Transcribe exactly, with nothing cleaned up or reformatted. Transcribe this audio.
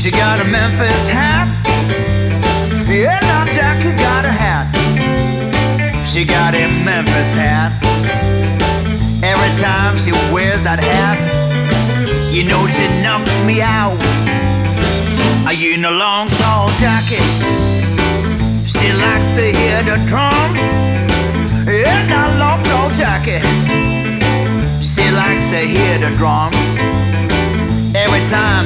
She got a Memphis hat. Yeah, now Jackie got a hat. She got a Memphis hat. Every time she wears that hat, you know she knocks me out. Are you in a long, tall Jackie? She likes to hear the drums. Yeah, now long, tall Jackie. She likes to hear the drums. Every time